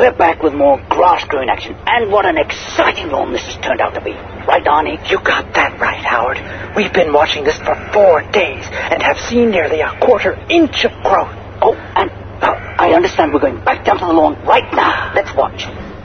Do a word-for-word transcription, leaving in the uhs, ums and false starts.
we're back with more grass-growing action. And what an exciting lawn this has turned out to be. Right, Arnie? You got that right, Howard. We've been watching this for four days and have seen nearly a quarter inch of growth. Oh, and uh, I understand we're going back down to the lawn right now. Let's watch.